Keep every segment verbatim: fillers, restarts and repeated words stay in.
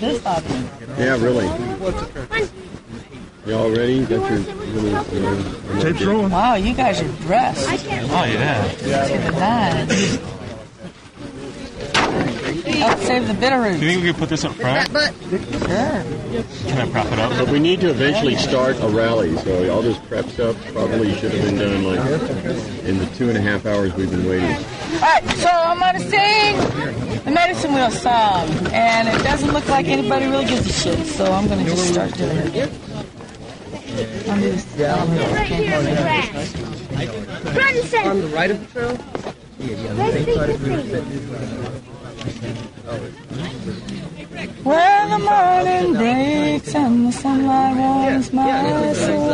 this audience. Yeah, really. You all ready? You got your little... Uh, Tape's rolling. Wow, you guys are dressed. Oh, yeah. To the nines. Help save the Bitterroots. Do you think we could put this up front? Sure. Can I prop it up? But we need to eventually start a rally, so all this prep stuff probably should have been done like in the two and a half hours we've been waiting. All right, so I'm going to sing the Medicine Wheel song, and it doesn't look like anybody really gives a shit, so I'm going to just start doing it. I'll do this. Right here in the grass. Front and center. On the right of the trail? Let's take this thing. Where the morning breaks and the sunlight warms my soul.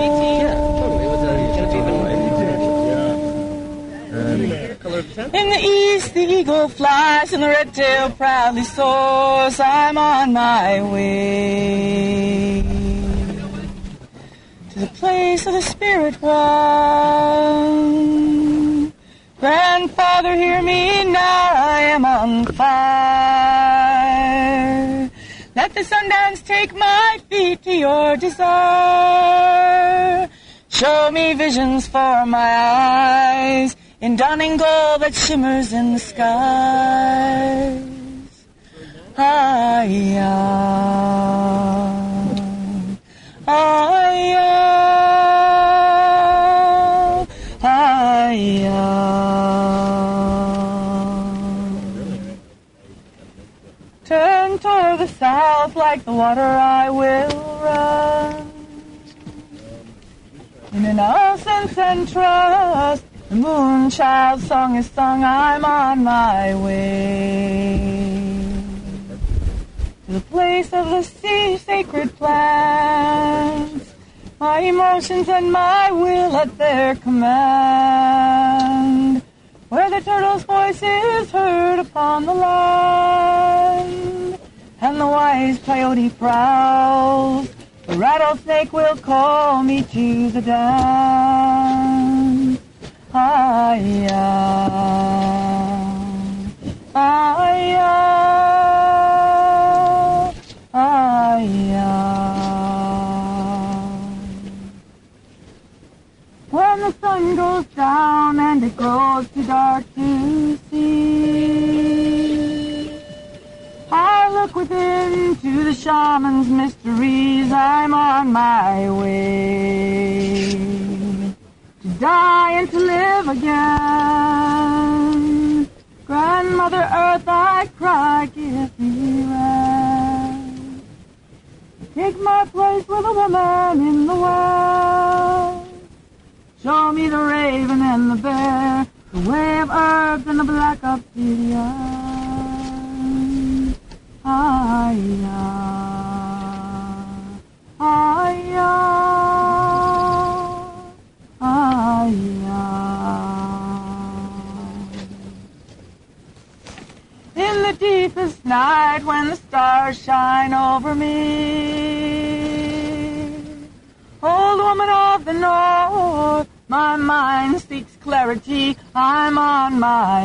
In the east the eagle flies and the red tail proudly soars. I'm on my way to the place of the spirit one. Grandfather, hear me now, I am on fire. Let the sundance take my feet to your desire. Show me visions for my eyes in dawning gold that shimmers in the skies. Ah-ya, ah-ya, ah-ya. Turn toward the south like the water I will run. In innocence and trust, the moonchild's song is sung. I'm on my way to the place of the sea sacred plants. My emotions and my will at their command, where the turtle's voice is heard upon the land, and the wise coyote prowls. The rattlesnake will call me to the dance. Ah-ya, ah-ya, ah-ya. When the sun goes down and it grows too dark to see, I look within to the shaman's mysteries. I'm on my way to die and to live again. Grandmother Earth, I cry, give me rest. Take my place with a woman in the West. Show me the raven and the bear, the way of herbs and the black obsidian. Ah-ya, ah-ya, ah-ya. In the deepest night when the stars shine over me, old woman of the north, my mind seeks clarity. I'm on my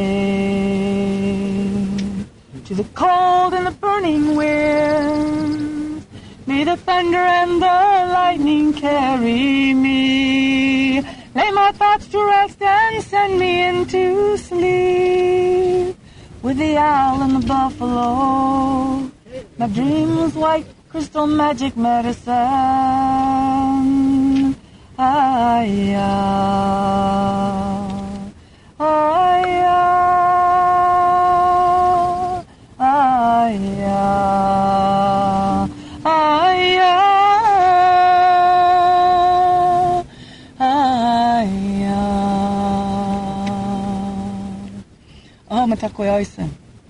way to the cold and the burning winds. May the thunder and the lightning carry me. Lay my thoughts to rest and send me into sleep with the owl and the buffalo. My dreams white crystal magic medicine. Ah-ya, ah-ya, ah-ya, ah-ya, ah-ya. Oh, matakoy oisen.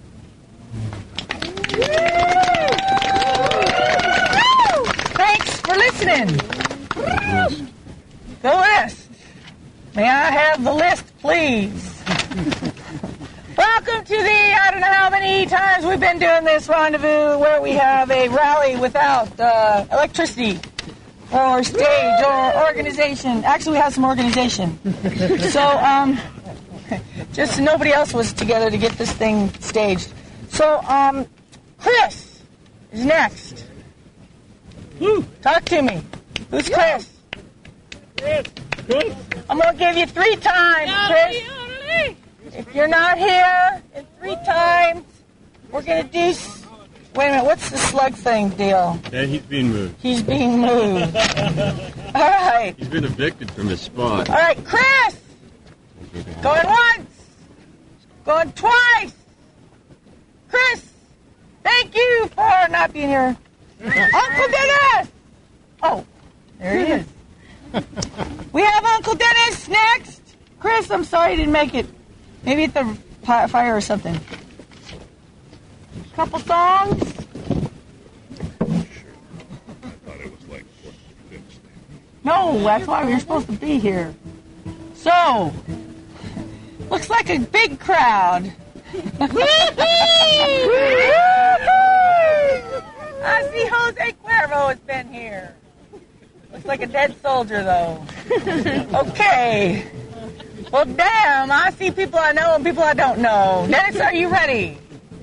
Thanks for listening. The list. May I have the list, please? Welcome to the, I don't know how many times we've been doing this rendezvous where we have a rally without uh, electricity or stage or organization. Actually, we have some organization. So, um, just nobody else was together to get this thing staged. So, um, Chris, is next. Talk to me. Who's Chris? I'm going to give you three times, Chris. If you're not here in three times, we're going to do... S- Wait a minute, what's the slug thing deal? Yeah, he's being moved. He's being moved. All right. He's been evicted from his spot. All right, Chris. Going once. Going twice. Chris, thank you for not being here. Uncle Dennis. Oh, there he is. We have Uncle Dennis next. Chris, I'm sorry you didn't make it. Maybe at the fire or something. Couple songs. No, that's why we were supposed to be here. So, looks like a big crowd. I see Jose Cuervo has been here. Looks like a dead soldier, though. Okay. Well, damn, I see people I know and people I don't know. Dennis, are you ready?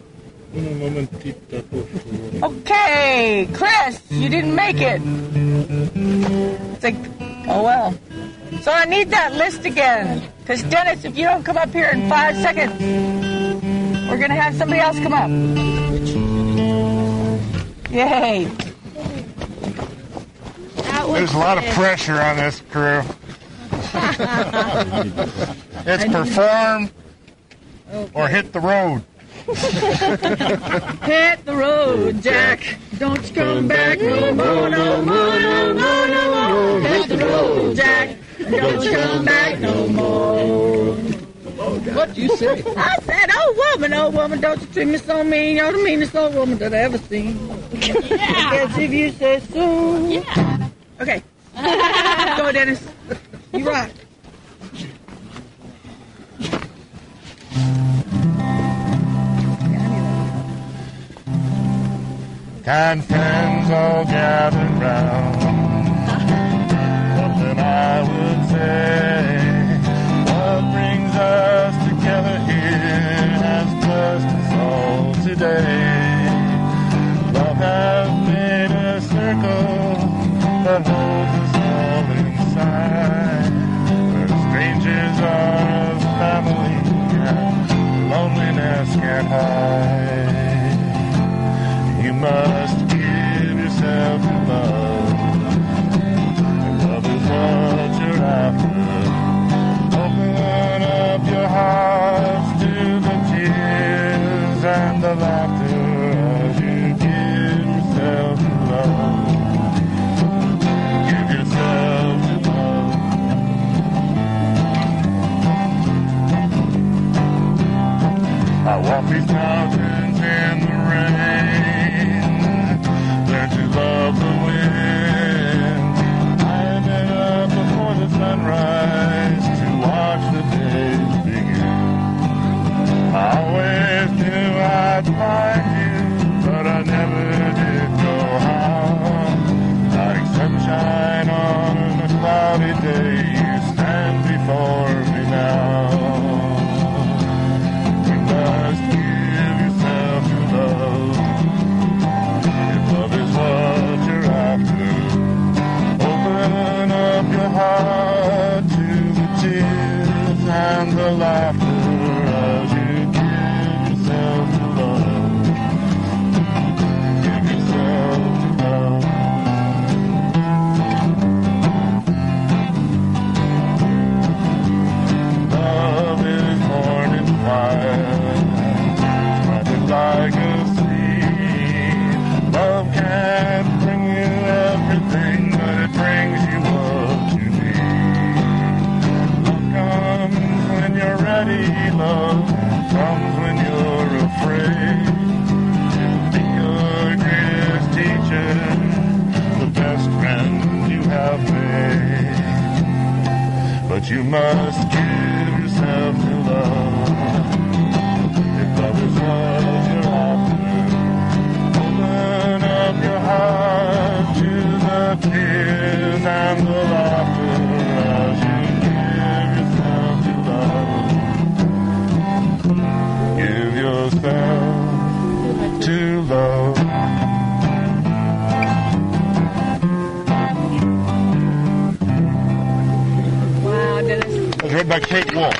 Okay, Chris, you didn't make it. It's like, oh well. So I need that list again. Because Dennis, if you don't come up here in five seconds, we're going to have somebody else come up. Yay. There's a lot of pressure on this crew. It's perform or hit the road. Hit the road, Jack. Don't you come back no more, no more, no more, no more. Hit the road, Jack. Don't you come back no more. What'd you say? I said, oh woman, oh woman, don't you treat me so mean. You're the meanest old woman that I ever seen. Yeah. I guess if you say so. Yeah. Okay. Go, Dennis. You rock. Kind friends all gathered round. What then I would say? What brings us together here has blessed us all today. Love has made a circle that holds us all inside. Where strangers are a family and loneliness can't hide. You must give yourself to love. And love is what you're after. Open up your hearts to the tears and the laughter as you give yourself to love. Give yourself to love. I walk these mountains in the rain. Learn to love the wind. I've been up before the sunrise to watch the days begin. I always knew I'd find you, but I never did know how. Like sunshine on a cloudy day, you stand before me now. You must give yourself to love. Love is what you're after. Open up your heart to the tears and the laughter as you give yourself to love. Give yourself to love. Love is born in fire, spreading like a seed. Love can't bring you everything, but it brings you up to need. Love comes when you're ready, love comes when you're afraid. It'll be your greatest teacher, the best friend you have made. But you must give yourself to love. If love is what you're after, open up your heart to the tears and the laughter as you give yourself to love. Give yourself to love. by Kate Wolf.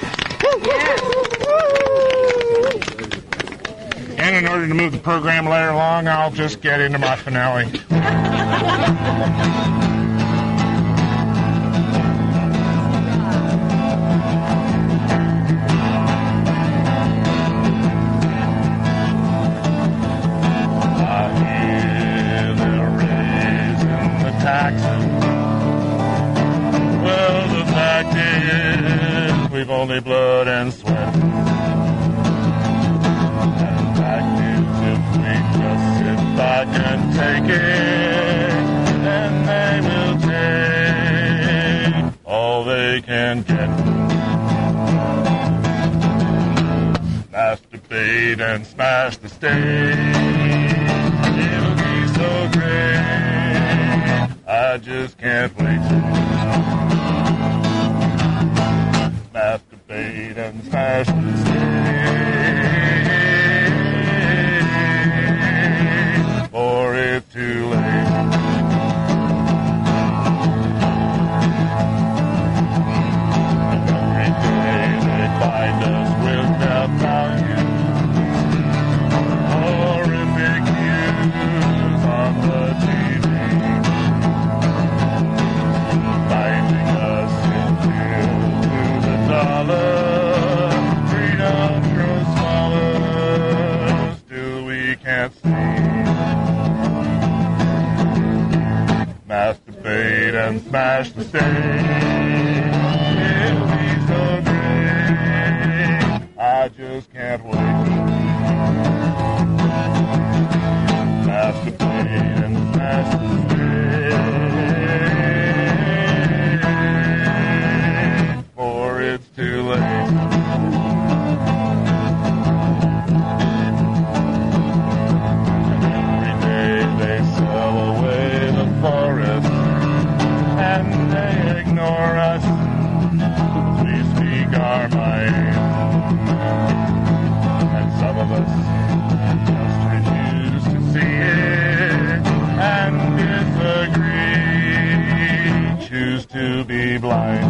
And in order to move the program later along, I'll just get into my finale. Well, the fact is, we've only blood and sweat. And the fact is, if we just sit back and take it, then they will take all they can get. Masturbate and smash the stage. It'll be so great. I just can't wait. Masturbate and smash the stage, for it's too late. And every day they find us with their values, horrific news on the T V. Binding us still to the dollar. Freedom grows smaller, still we can't see. Masturbate and smash the stage. It'll be so great. I just can't wait. Masturbate and smash the stage, for it's too late. And every day they sell away the forest, and they ignore us as we speak our minds. And some of us just refuse to see it and disagree, choose to be blind.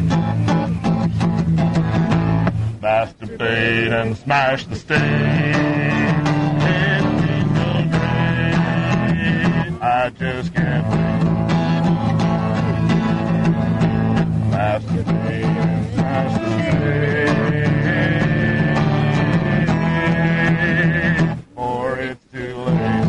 Masturbate and smash the stage. It'll be so great. I just can't wait. Masturbate and smash the stage, for it's too late.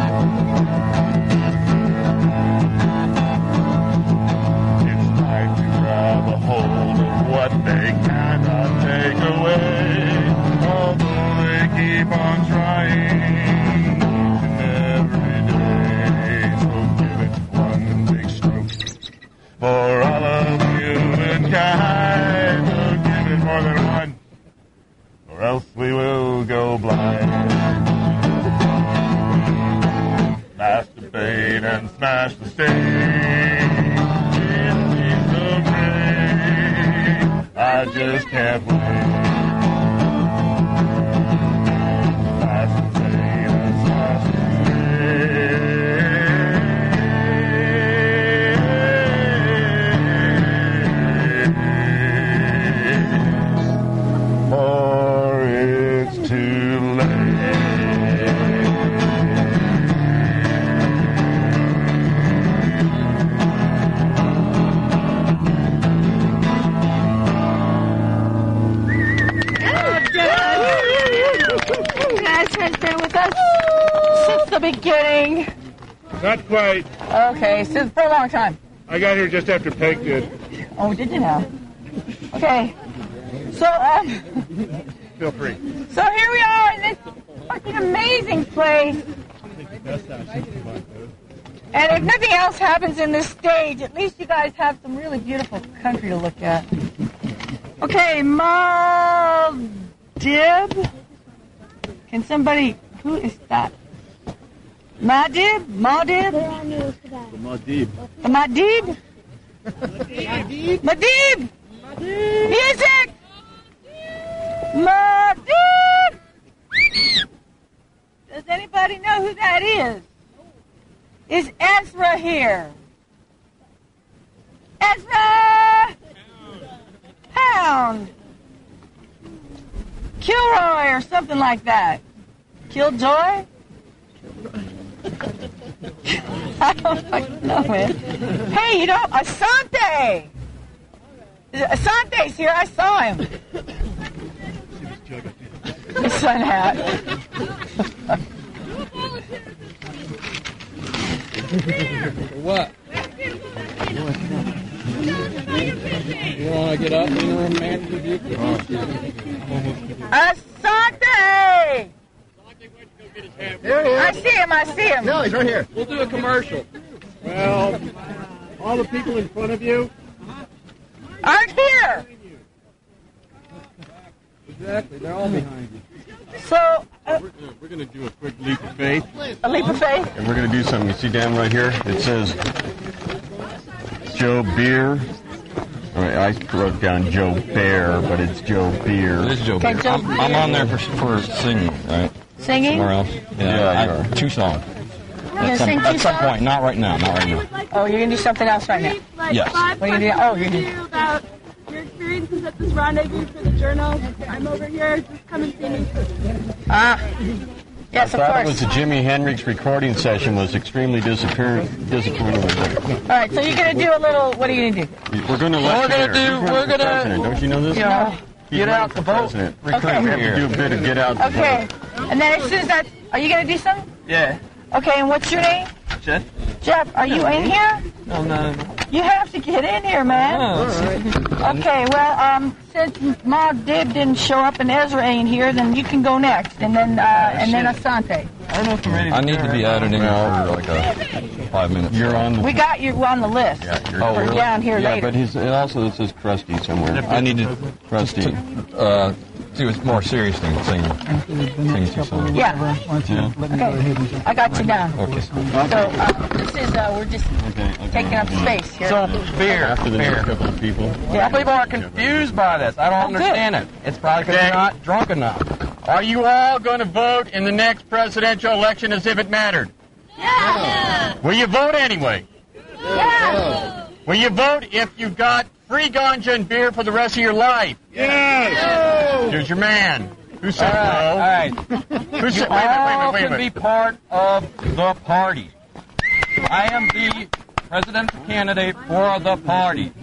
It's time to grab a hold of what they cannot take away, although they keep on trying each and every day. So give it one big stroke for all of humankind. So give it more than one, or else we will go blind. Masturbate and smash the stage. It'll be so great. I just can't wait. Masturbate and smash the stage, for it's too late. Has been with us since the beginning. Not quite. Okay, since for a long time. I got here just after Peg did. Oh, did you now? Okay. So, um, Feel free. so here we are in this fucking amazing place. And if nothing else happens in this stage, at least you guys have some really beautiful country to look at. Okay, Maldib. Can somebody, who is that? Madib? Madib? The Madib. The Madib? Madib! Music! Madib! Does anybody know who that is? Is Ezra here? Ezra! Hey! sound. Kilroy or something like that. Killjoy? I don't fucking know, man. Hey, you know, Asante! Asante's here, I saw him. The sun hat. What? You want to get up in the room, man? Asante! There he is. I see him, I see him. No, he's right here. We'll do a commercial. Well, all the people in front of you. Aren't here. Exactly, they're all behind you. So, uh, We're, we're going to do a quick leap of faith, a leap of faith. and we're going to do something. You see down right here? It says Joe Beer. All right, I wrote down Joe Bear, but it's Joe Beer. It is Joe Okay, Beer. Joe I'm, I'm on there for, for singing, right? Singing? Somewhere else? Yeah, you I- are. two songs. You're gonna At some, sing two at some songs? point, not right now, not right now. Oh, you're going to do something else right now. Like Yes. five What are you questions doing? Oh, you're to doing- you about your experiences at this rendezvous for the journal. I'm over here. Just come and see me. Ah, yes, I of thought it course. was the Jimi Hendrix recording session was extremely disappear- disappointing. All right, so you're going to do a little, what are you going to do? We're going to We're let gonna do- we're gonna- Don't you know this? Yeah. He's Get running out for the vote. president. Okay. We have to do a bit of get out the Okay, vote. and then as soon as that, are you going to do something? Yeah. Okay, and what's your name? Jeff? Jeff, are you in here? No, no, no. You have to get in here, man. Okay, well, um, since Ma Dib didn't show up and Ezra ain't here, then you can go next, and then uh, and then Asante. I don't know if I'm ready. I need to be added in Well, for like a five minutes. You're on the... We got you on the list. Yeah, you're, Oh, We're really? down here yeah, later. but he's, it also says Krusty somewhere. I need to Krusty. uh, do a more serious thing, sing, sing two songs. Yeah. Yeah. Okay. I got you down. Okay. So uh, this is uh, we're just Okay, okay. taking up space here. So, beer. After the beer. next couple of people. yeah. Some people are confused by this. I don't Oh, good. understand it. It's probably because you're not drunk enough. Are you all going to vote in the next presidential election as if it mattered? Yeah. Will you vote anyway? Yeah. Will you vote if you've got free ganja and beer for the rest of your life? Yes. Here's your man. Who All said right, all no? right. Who said, You wait a all minute, wait a can minute, be wait a minute. part of the party. I am the presidential candidate for the party.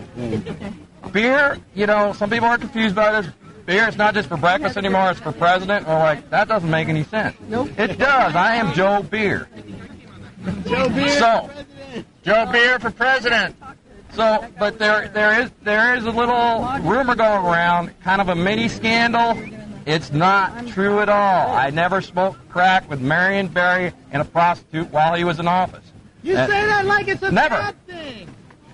Beer, you know, some people are confused by this. Beer is not just for breakfast anymore, it's for president. Or like, that doesn't make any sense. Nope. It does. I am Joe Beer. Joe Beer. So, Joe Beer for president. So, but there, there is, there is a little rumor going around, kind of a mini scandal. It's not true at all. I never smoked crack with Marion Barry and a prostitute while he was in office. You Uh, say that like it's a never. bad thing.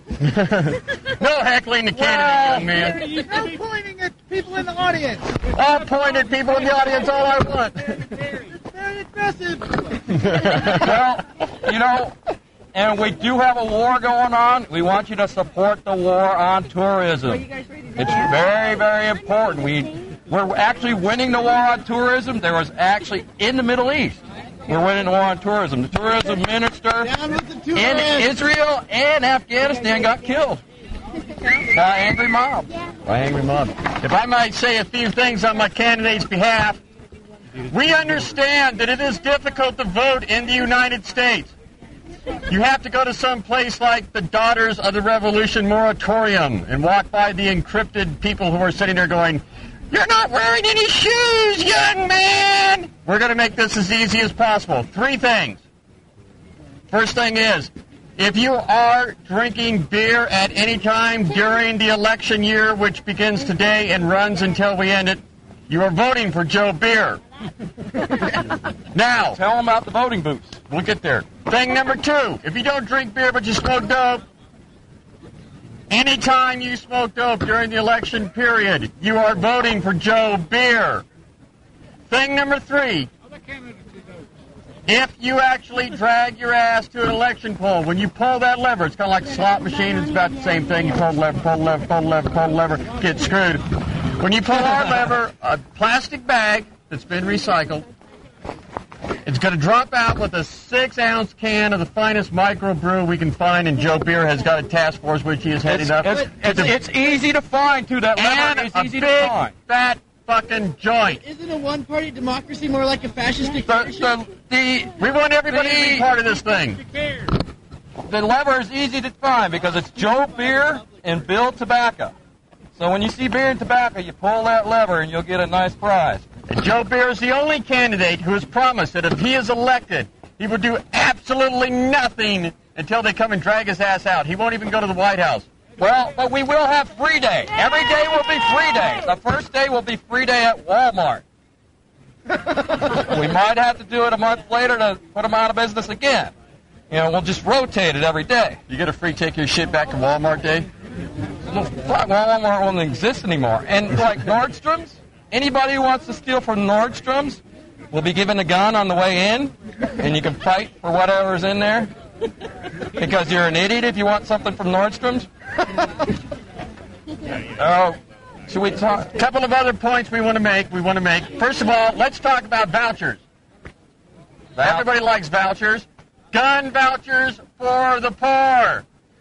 No heckling the candidate, young man. No pointing at people in the audience. I'll point at people in the audience all I want. It's very aggressive. Well, you know, and we do have a war going on. We want you to support the war on tourism. It's very, very important. We, we're actually winning the war on tourism. There was actually, in the Middle East, we're winning the war on tourism. The tourism minister Down with the two in hands. Israel and Afghanistan got killed by an angry mob. By angry mob. If I might say a few things on my candidate's behalf, we understand that it is difficult to vote in the United States. You have to go to some place like the Daughters of the Revolution Moratorium and walk by the encrypted people who are sitting there going, "You're not wearing any shoes, young man!" We're going to make this as easy as possible. Three things. First thing is, if you are drinking beer at any time during the election year, which begins today and runs until we end it, you are voting for Joe Beer. Now, Tell them about the voting booths. we'll get there. Thing number two, if you don't drink beer but you smoke dope, anytime you smoke dope during the election period, you are voting for Joe Beer. Thing number three, if you actually drag your ass to an election poll, when you pull that lever, it's kind of like a slot machine, it's about the same thing. You pull the lever, pull the lever, pull the lever, pull the lever, get screwed. When you pull our lever, a plastic bag that's been recycled It's going to drop out with a six-ounce can of the finest microbrew we can find, and Joe Beer has got a task force which he is heading It's, up. it's, it's, it's easy to find, too. That lever and is a easy big, to find. fat fucking joint. Isn't a one-party democracy more like a fascist The, dictatorship? the, the, We want everybody to be The- part of this thing. the lever is easy to find because it's Joe Beer and Bill Tobacco. So when you see beer and tobacco, you pull that lever and you'll get a nice prize. And Joe Beer is the only candidate who has promised that if he is elected, he will do absolutely nothing until they come and drag his ass out. He won't even go to the White House. Well, but we will have free day. Every day will be free day. The first day will be free day at Walmart. We might have to do it a month later to put them out of business again. You know, we'll just rotate it every day. You get a free take your shit back to Walmart day? Well, Walmart won't exist anymore. And like Nordstrom's, anybody who wants to steal from Nordstrom's will be given a gun on the way in, and you can fight for whatever's in there. Because you're an idiot if you want something from Nordstrom's. Oh, should we talk? A couple of other points we want to make. We want to make. First of all, let's talk about vouchers. Everybody likes vouchers. Gun vouchers for the poor.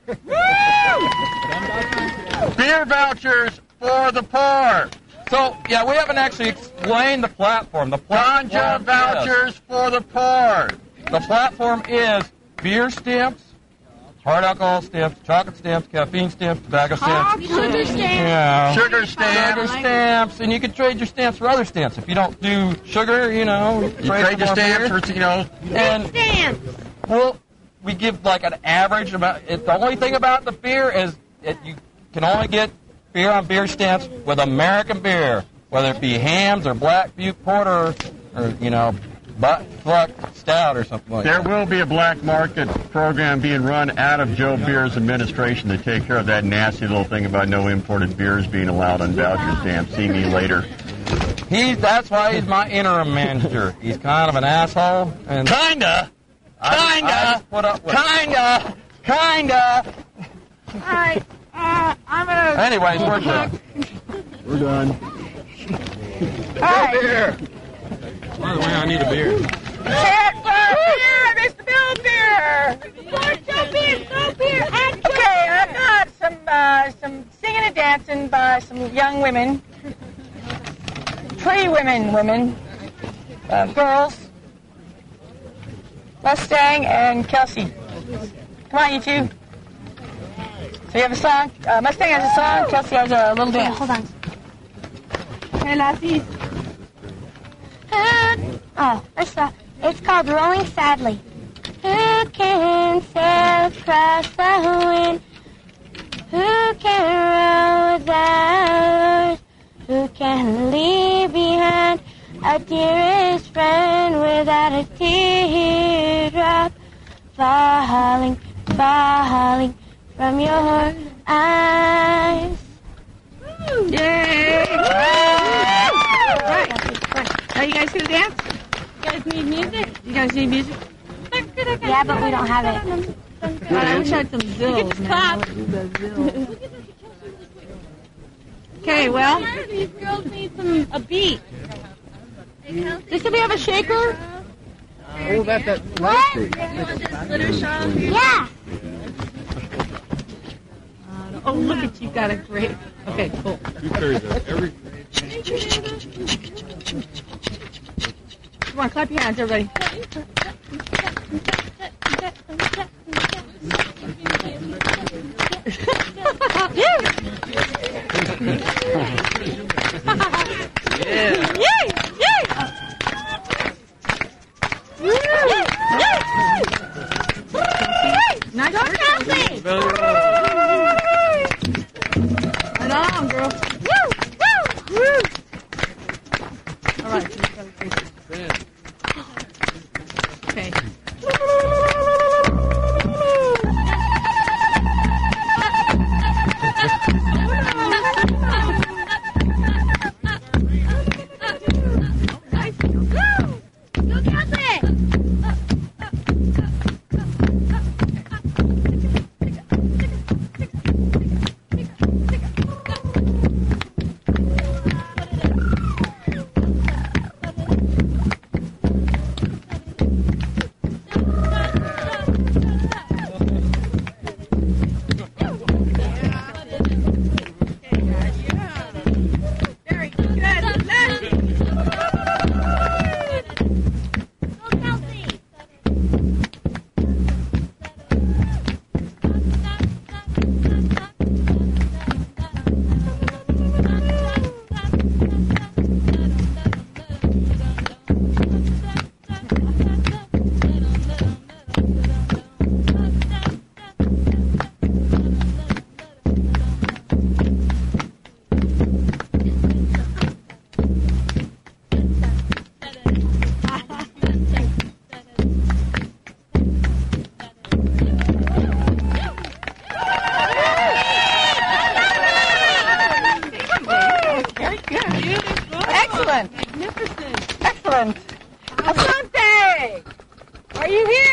Beer vouchers for the poor. So, yeah, we haven't actually explained the platform. The platform Ganja vouchers is, for the poor. the platform is beer stamps, hard alcohol stamps, chocolate stamps, caffeine stamps, tobacco stamps. Sugar stamp. Yeah. Sugar Sugar stamps. stamps, and you can trade your stamps for other stamps. If you don't do sugar, you know, You trade your for more stamps beer. for, you know, And Stamp. well, we give like an average amount. It, the only thing about the beer is that you can only get beer on beer stamps with American beer, whether it be Hams or Black Butte Porter or, you know, Butt Fuck Stout or something like there that. will be a black market program being run out of Joe Beer's administration to take care of that nasty little thing about no imported beers being allowed on voucher stamps. See me later. He's that's why he's my interim manager. He's kind of an asshole, and Kinda. I, I Kinda. just put up with it. Kinda. Kinda. All right. Uh, I'm gonna. Anyways, we're done. We're done. All right. Beer. By the way, I need a beer. Check for beer, Mister Bill Beer. Go beer, go beer, and go Okay, I've got some uh, some singing and dancing by some young women, pretty women, women, uh, girls, Mustang and Kelsey. Come on, you two. So you have a song. Uh, Mustang has a song. Kelsey has a little dance. Hold on. Hey, lassie. Who, oh, first off, it's called Rolling Sadly. Who can sail across the wind? Who can row without oars? Who can leave behind a dearest friend without a teardrop falling, falling from your eyes? Yay! Right. Are you guys gonna dance? You guys need music? You guys need music? Yeah, but we don't have it. God, I wish I had some zills, man. I would do the zills. Okay, well, These girls need some a beat. does somebody have a shaker? Oh, that, that What? Yeah. Uh, oh, look at you, got a great. Okay, cool. Who carries that? Every Come on, clap your hands, everybody. Yeah. Yay! Yay! Nice work, Kelsey. Right on, girl. Woo! Woo! All right.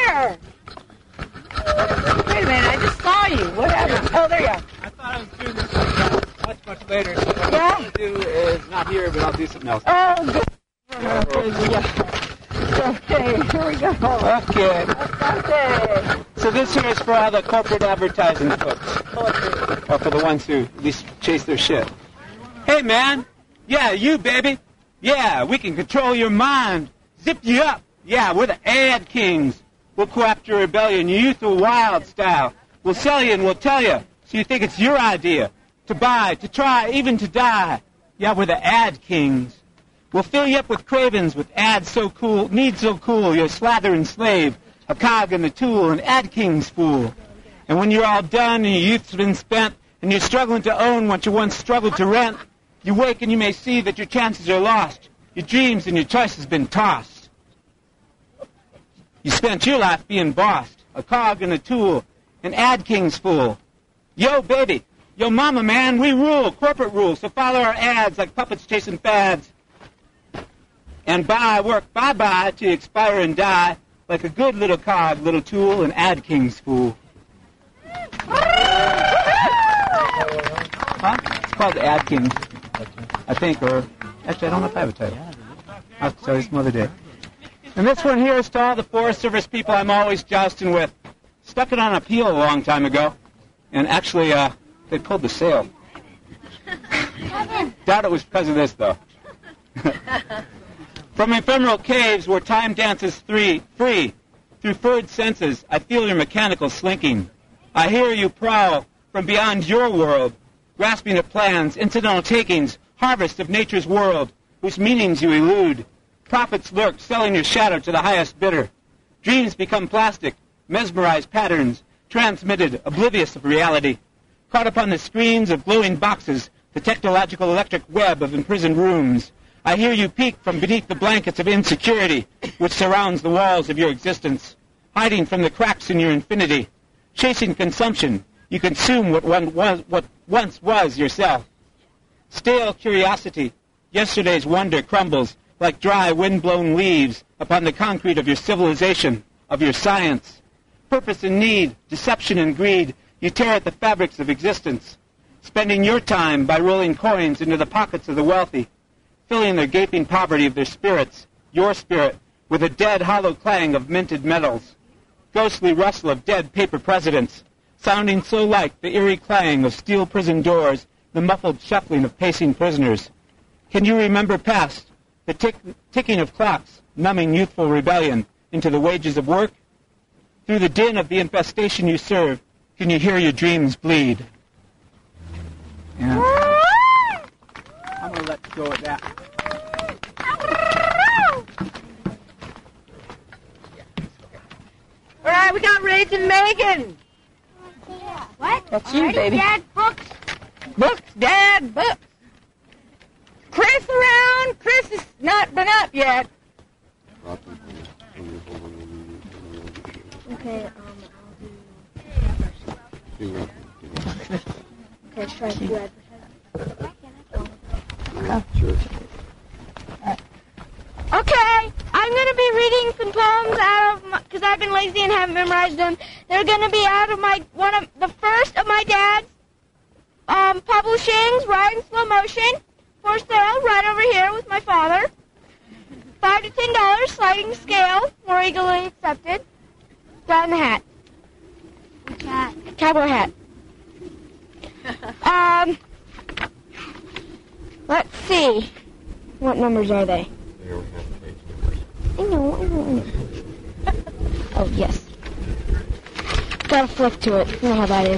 here. Wait a minute, I just saw you. What happened? Oh, there you are. I thought I was doing this like, much, much later. So what Yeah? I'm going to do is not here, but I'll do something else. Oh, good. Yeah. Okay, here we go. Okay. Okay. So this here is for all the corporate advertising folks. Or for the ones who at least chase their shit. Hey, man. Yeah, you, baby. Yeah, we can control your mind. Zip you up. Yeah, we're the ad kings. We'll co-opt your rebellion, your youthful wild style. We'll sell you and we'll tell you, so you think it's your idea. To buy, to try, even to die. Yeah, we're the ad kings. We'll fill you up with cravings, with ads so cool, needs so cool, you're a slathering slave, a cog in the tool, an ad king's fool. And when you're all done and your youth's been spent, and you're struggling to own what you once struggled to rent, you wake and you may see that your chances are lost. Your dreams and your choices been tossed. You spent your life being bossed, a cog in a tool, an ad king's fool. Yo, baby, yo, mama, man, we rule, corporate rule, so follow our ads like puppets chasing fads. And buy, work, bye-bye, till you expire and die, like a good little cog, little tool, an ad king's fool. Huh? It's called Ad Kings, I think, or actually, I don't know if I have a title. I'll have to tell you some other day. And this one here is to all the Forest Service people I'm always jousting with. Stuck it on appeal a long time ago, and actually, uh, they pulled the sale. Doubt it was because of this, though. From ephemeral caves where time dances free, free, through furred senses, I feel your mechanical slinking. I hear you prowl from beyond your world, grasping at plans, incidental takings, harvest of nature's world, whose meanings you elude. Profits lurk, selling your shadow to the highest bidder. Dreams become plastic, mesmerized patterns, transmitted, oblivious of reality. Caught upon the screens of glowing boxes, the technological electric web of imprisoned rooms. I hear you peek from beneath the blankets of insecurity which surrounds the walls of your existence, hiding from the cracks in your infinity. Chasing consumption, you consume what, one was, what once was yourself. Stale curiosity, yesterday's wonder crumbles like dry wind-blown leaves upon the concrete of your civilization, of your science. Purpose and need, deception and greed, you tear at the fabrics of existence, spending your time by rolling coins into the pockets of the wealthy, filling their gaping poverty of their spirits, your spirit, with a dead hollow clang of minted metals, ghostly rustle of dead paper presidents, sounding so like the eerie clang of steel prison doors, the muffled shuffling of pacing prisoners. Can you remember past, the tick, ticking of clocks, numbing youthful rebellion into the wages of work? Through the din of the infestation you serve, can you hear your dreams bleed? Yeah. I'm going to let go of that. All right, we got Raging Megan. What? That's you, Already, baby. Dad, books. Books, Dad, books. Chris around? Chris has not been up yet. Okay, um, I'll do... Okay, let's try to do advertising. Okay, I'm going to be reading some poems out of my, because I've been lazy and haven't memorized them. They're going to be out of my, one of, the first of my dad's um, publishings, Ride in Slow Motion, for sale, right over here with my father. Five to ten dollars, sliding scale, more eagerly accepted. Got in the hat. Which hat? Cowboy hat. um, let's see. What numbers are they? I know, I know, I know. Oh, yes. Gotta flip to it. You know how that is.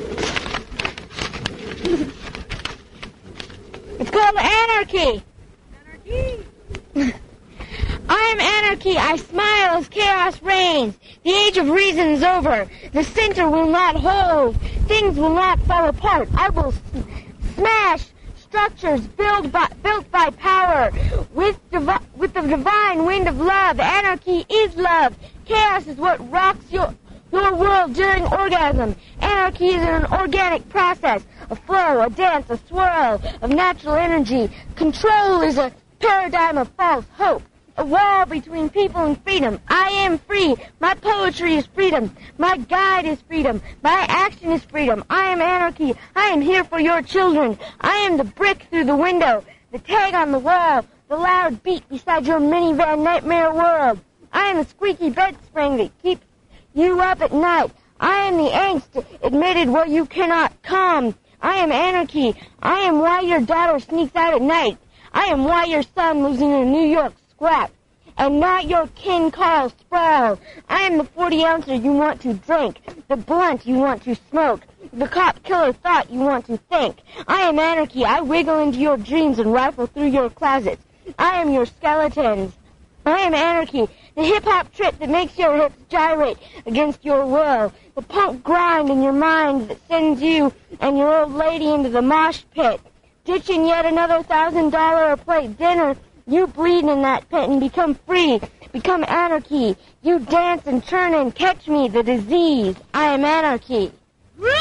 It's called Anarchy. Anarchy. I am anarchy. I smile as chaos reigns. The age of reason is over. The center will not hold. Things will not fall apart. I will s- smash structures built by, built by power with, divi- with the divine wind of love. Anarchy is love. Chaos is what rocks your, your world during orgasm. Anarchy is an organic process, a flow, a dance, a swirl of natural energy. Control is a paradigm of false hope. a wall between people and freedom. I am free. My poetry is freedom. My guide is freedom. My action is freedom. I am anarchy. I am here for your children. I am the brick through the window, the tag on the wall, the loud beat beside your minivan nightmare world. I am the squeaky bed spring that keeps you up at night. I am the angst admitted where you cannot come. I am anarchy. I am why your daughter sneaks out at night. I am why your son lives in a New York scrap, and not your kin Carl Sproul. I am the forty ouncer you want to drink, the blunt you want to smoke, the cop killer thought you want to think. I am anarchy. I wiggle into your dreams and rifle through your closets. I am your skeletons. I am anarchy, the hip-hop trip that makes your hips gyrate against your will, the punk grind in your mind that sends you and your old lady into the mosh pit. Ditching yet another thousand-dollar-a-plate dinner, you bleed in that pit and become free, become anarchy. You dance and churn and catch me, the disease. I am anarchy. Should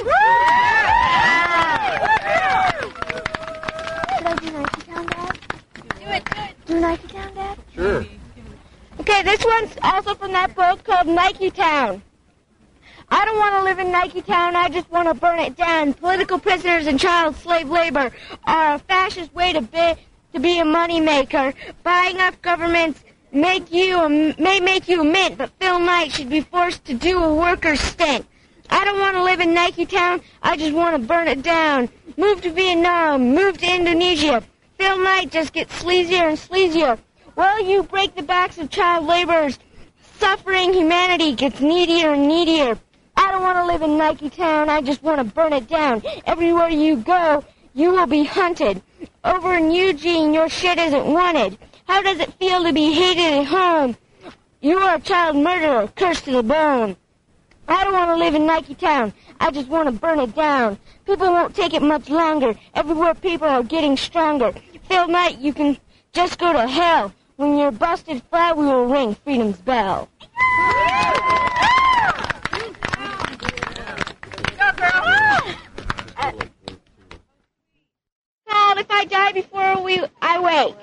I do Nike Town, Dad? Do it, do it. Do Nike Town, Dad? Sure. Okay, this one's also from that book called Nike Town. I don't want to live in Nike Town, I just want to burn it down. Political prisoners and child slave labor are a fascist way to be, to be a money maker. Buying up governments make you a, may make you a mint, but Phil Knight should be forced to do a worker's stint. I don't want to live in Nike Town, I just want to burn it down. Move to Vietnam, move to Indonesia. Phil Knight just gets sleazier and sleazier. Well, you break the backs of child laborers. Suffering humanity gets needier and needier. I don't want to live in Nike Town, I just want to burn it down. Everywhere you go, you will be hunted. Over in Eugene, your shit isn't wanted. How does it feel to be hated at home? You are a child murderer, cursed to the bone. I don't want to live in Nike Town, I just want to burn it down. People won't take it much longer. Everywhere people are getting stronger. Phil Knight, you can just go to hell. When you're busted flat, we will ring freedom's bell. Called If I Die Before we I Wake.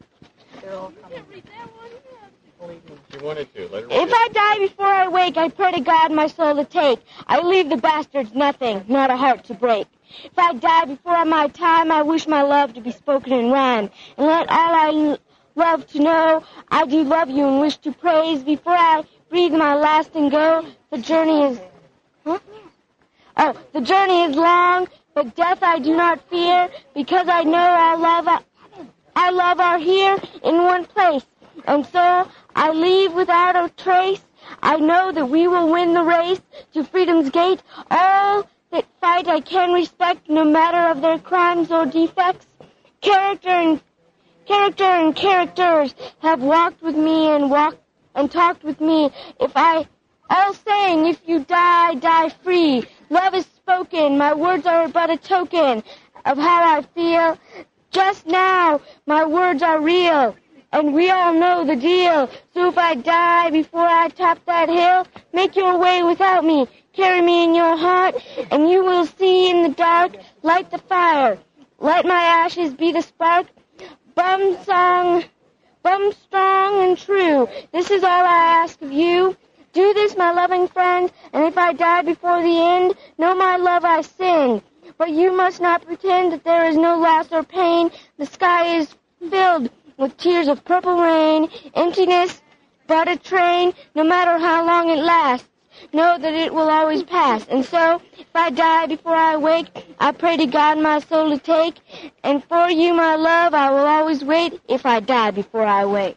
She wanted to. Let her If I die before I wake, I pray to God my soul to take. I leave the bastards nothing, not a heart to break. If I die before my time, I wish my love to be spoken in rhyme. And let all I l- love to know, I do love you and wish to praise. Before I breathe my last and go, the journey is... Huh? Oh, the journey is long, but death I do not fear, because I know our love, our love are here in one place. And so I leave without a trace. I know that we will win the race to freedom's gate. All that fight I can respect, no matter of their crimes or defects. Character and character and characters have walked with me and walked and talked with me. If I, all saying, if you die, die free. Love is spoken. My words are but a token of how I feel. Just now, my words are real. And we all know the deal. So if I die before I top that hill, make your way without me. Carry me in your heart, and you will see in the dark, light the fire. Let my ashes be the spark. Bum song, bum strong and true. This is all I ask of you. Do this, my loving friend, and if I die before the end, know my love I sing. But you must not pretend that there is no loss or pain. The sky is filled with tears of purple rain, emptiness, but a train, no matter how long it lasts, know that it will always pass. And so, if I die before I wake, I pray to God my soul to take, and for you, my love, I will always wait if I die before I wake.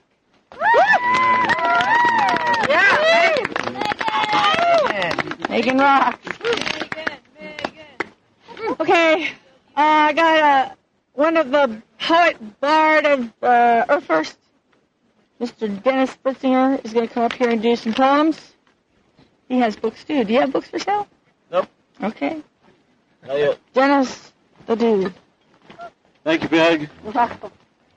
Yeah! Megan rocks. Okay, uh, I got uh, one of the poet bard of, uh, or first, Mister Dennis Fritzinger is going to come up here and do some poems. He has books, too. Do you have books for sale? Nope. Okay. Not yet. Dennis, the dude. Thank you, Peg. You're welcome.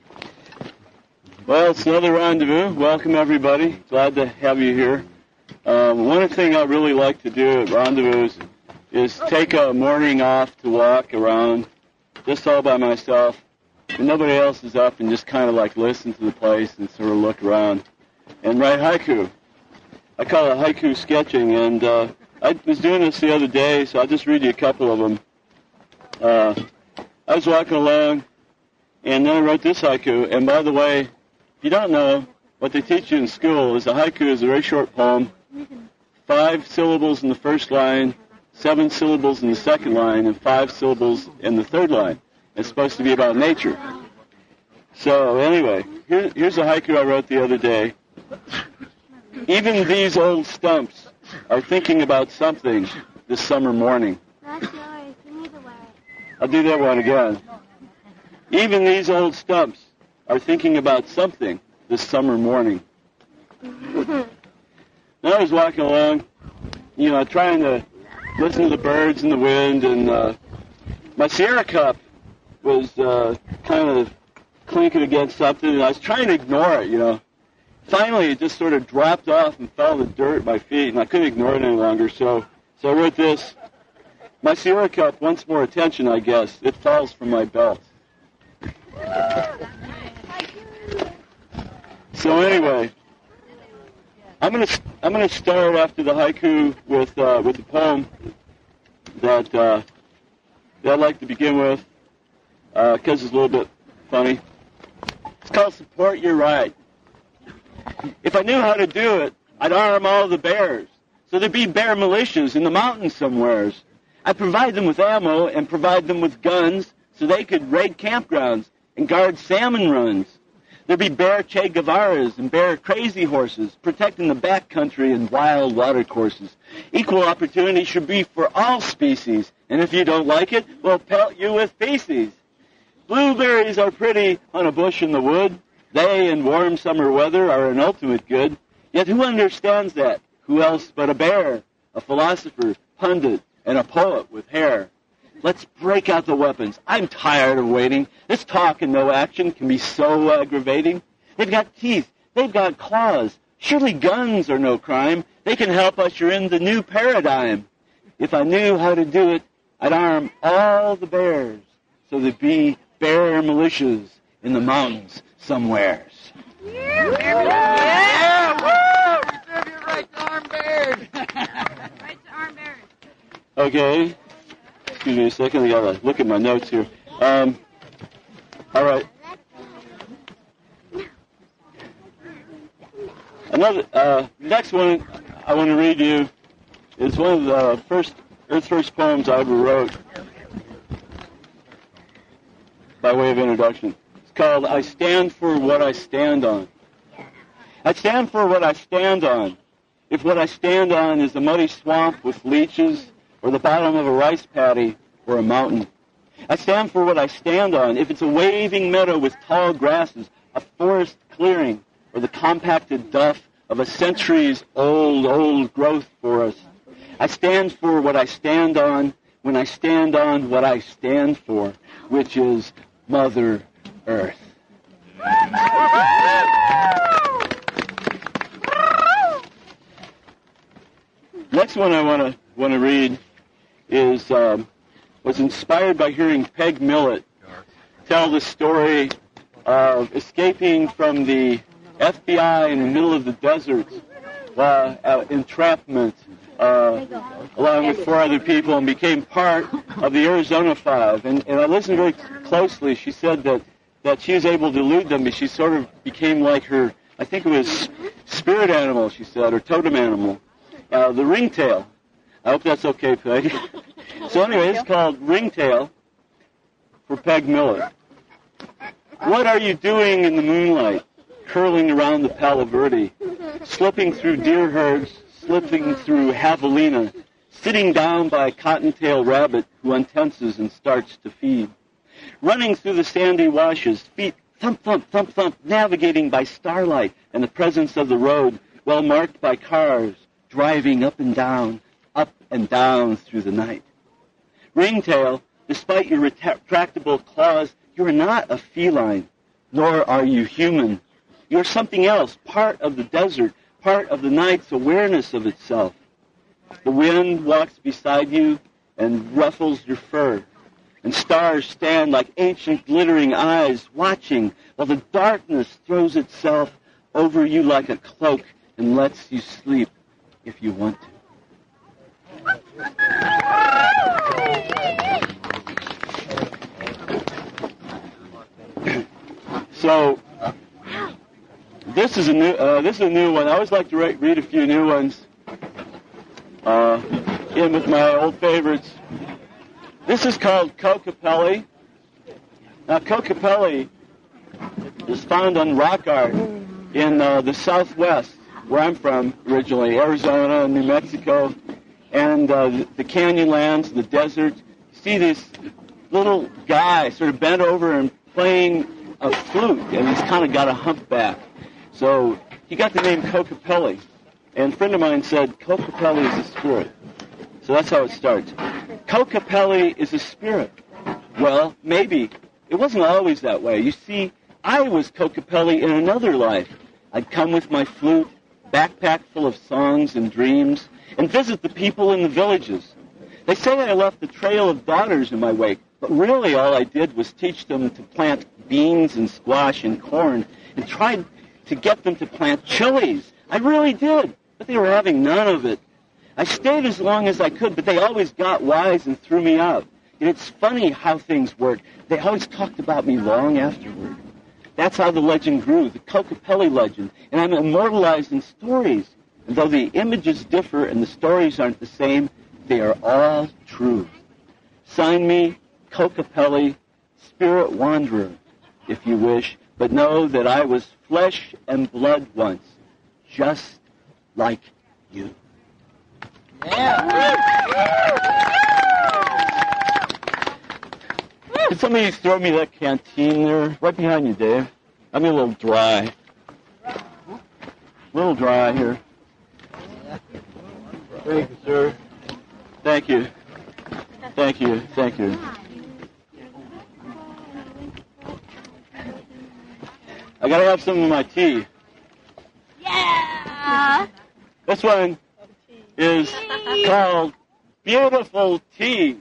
Well, it's another rendezvous. Welcome, everybody. Glad to have you here. Um, one thing I really like to do at rendezvous is take a morning off to walk around just all by myself when nobody else is up, and just kind of like listen to the place and sort of look around and write haiku. I call it haiku sketching, and uh, I was doing this the other day, so I'll just read you a couple of them. Uh, I was walking along, and then I wrote this haiku, and by the way, if you don't know, what they teach you in school is a haiku is a very short poem, five syllables in the first line, seven syllables in the second line, and five syllables in the third line. It's supposed to be about nature. So anyway, here, here's a haiku I wrote the other day. Even these old stumps are thinking about something this summer morning. I'll do that one again. Even these old stumps are thinking about something this summer morning. Now I was walking along, you know, trying to listen to the birds and the wind, and uh, my Sierra cup was uh, kind of clinking against something, and I was trying to ignore it, you know. Finally, it just sort of dropped off and fell in the dirt at my feet, and I couldn't ignore it any longer, so, so I wrote this. My Sierra cup wants more attention, I guess. It falls from my belt. So anyway, I'm gonna I'm gonna start after the haiku with uh, with the poem that uh, that I'd like to begin with, because uh, it's a little bit funny. It's called "Support Your Right." If I knew how to do it, I'd arm all the bears, so there'd be bear militias in the mountains somewheres. I'd provide them with ammo and provide them with guns, so they could raid campgrounds and guard salmon runs. There'd be bear Che Guevaras and bear crazy horses protecting the backcountry and wild water courses. Equal opportunity should be for all species, and if you don't like it, we'll pelt you with feces. Blueberries are pretty on a bush in the wood. They, in warm summer weather, are an ultimate good. Yet who understands that? Who else but a bear, a philosopher, pundit, and a poet with hair? Let's break out the weapons. I'm tired of waiting. This talk and no action can be so aggravating. They've got teeth. They've got claws. Surely guns are no crime. They can help usher in the new paradigm. If I knew how to do it, I'd arm all the bears, so there'd be bear militias in the mountains somewheres. Yeah! Yeah! Woo! You serve your right to arm bears. Right to arm bears. Okay. Excuse me a second. I gotta look at my notes here. Um, all right. Another uh, next one I want to read you is one of the first Earth's first poems I ever wrote by way of introduction. It's called "I Stand for What I Stand On." I stand for what I stand on. If what I stand on is a muddy swamp with leeches, or the bottom of a rice paddy, or a mountain. I stand for what I stand on. If it's a waving meadow with tall grasses, a forest clearing, or the compacted duff of a centuries-old, old growth forest. I stand for what I stand on when I stand on what I stand for, which is Mother Earth. Next one I want to want to read is um, was inspired by hearing Peg Millett tell the story of escaping from the F B I in the middle of the desert, uh, uh, entrapment, uh, along with four other people, and became part of the Arizona Five. And, and I listened very closely. She said that, that she was able to elude them, but she sort of became like her, I think it was spirit animal, she said, or totem animal. Uh, the ringtail. I hope that's okay, Peg. So anyway, it's called Ringtail for Peg Millett. What are you doing in the moonlight, curling around the Palo Verde, slipping through deer herds, slipping through javelina, sitting down by a cottontail rabbit who untenses and starts to feed, running through the sandy washes, feet thump, thump, thump, thump, navigating by starlight and the presence of the road, well marked by cars, driving up and down, up and down through the night. Ringtail, despite your retractable claws, you are not a feline, nor are you human. You are something else, part of the desert, part of the night's awareness of itself. The wind walks beside you and ruffles your fur. and stars stand like ancient glittering eyes watching while the darkness throws itself over you like a cloak and lets you sleep if you want to. So, this is a new. Uh, this is a new one. I always like to re- read a few new ones. Uh, in with my old favorites. This is called Kokopelli. Now, Kokopelli is found on rock art in uh, the Southwest, where I'm from originally, Arizona, New Mexico, and uh, the, the canyonlands, the desert. You see this little guy sort of bent over and playing a flute, and he's kind of got a humpback. So he got the name Kokopelli. And a friend of mine said, Kokopelli is a spirit. So that's how it starts. Kokopelli is a spirit. Well, maybe. It wasn't always that way. You see, I was Kokopelli in another life. I'd come with my flute, backpack full of songs and dreams, and visit the people in the villages. They say I left a trail of daughters in my wake, but really all I did was teach them to plant beans and squash and corn, and tried to get them to plant chilies. I really did, but they were having none of it. I stayed as long as I could, but they always got wise and threw me out. And it's funny how things work. They always talked about me long afterward. That's how the legend grew, the Kokopelli legend. And I'm immortalized in stories. And though the images differ and the stories aren't the same, they are all true. Sign me, Kokopelli, Spirit Wanderer, if you wish, but know that I was flesh and blood once, just like you. Yeah. Could somebody throw me that canteen there? Right behind you, Dave. I'm a little dry. A little dry here. Thank you, sir. Thank you. Thank you. Thank you. I gotta have some of my tea. Yeah. This one is called Beautiful Tea.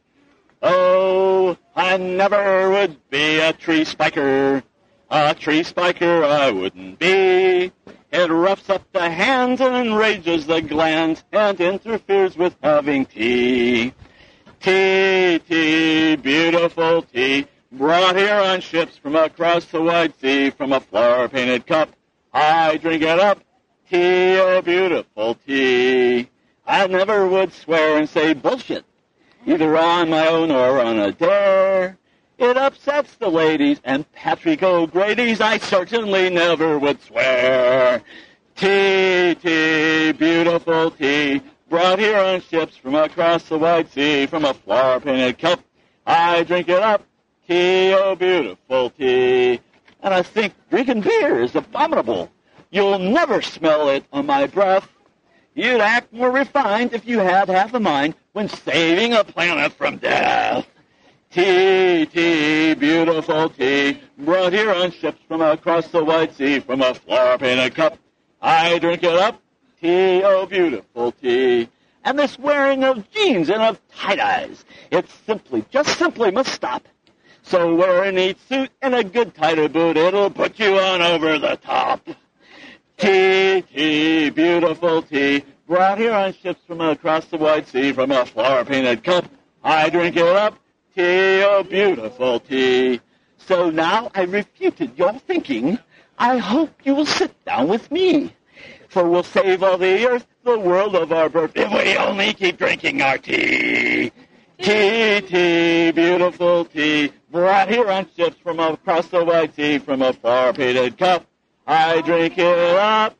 Oh, I never would be a tree spiker. A tree spiker I wouldn't be. It roughs up the hands and enrages the glands and interferes with having tea. Tea, tea, beautiful tea, brought here on ships from across the wide sea, from a flower-painted cup. I drink it up. Tea, oh, beautiful tea. I never would swear and say bullshit, either on my own or on a dare. It upsets the ladies and Patrick O'Grady's. I certainly never would swear. Tea, tea, beautiful tea, brought here on ships from across the wide sea, from a flower-painted cup. I drink it up. Tea, oh, beautiful tea. And I think drinking beer is abominable. You'll never smell it on my breath. You'd act more refined if you had half a mind when saving a planet from death. Tea, tea, beautiful tea, brought here on ships from across the wide sea, from a flower-painted cup. I drink it up. Tea, oh, beautiful tea. And this wearing of jeans and of tie-dyes, it simply, just simply must stop. So wear a neat suit and a good tie-dye boot. It'll put you on over the top. Tea, tea, beautiful tea, brought here on ships from across the wide sea, from a flower-painted cup. I drink it up. Tea, oh, beautiful tea. So now I've refuted your thinking. I hope you will sit down with me. For we'll save all the earth, the world of our birth, if we only keep drinking our tea. Tea, tea, beautiful tea, brought here on ships from across the wide sea, from a flower-painted cup. I drink it up.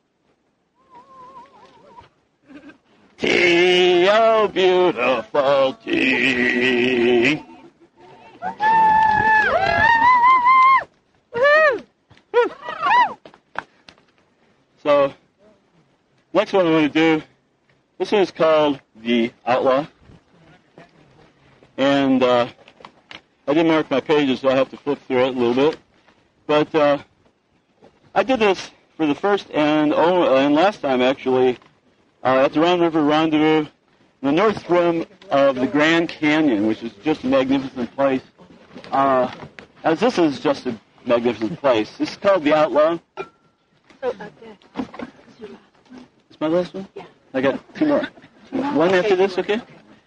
Tea, oh, beautiful tea. So, next one I'm going to do, this one is called The Outlaw. And uh, I didn't mark my pages, so I have to flip through it a little bit. But uh, I did this for the first and oh, and last time, actually, uh, at the Round River Rendezvous the north rim of the Grand Canyon, which is just a magnificent place. Uh, as this is just a magnificent place. This is called the Outlaw. Oh, okay. Is my last one? Yeah. I got two more. One after this, okay?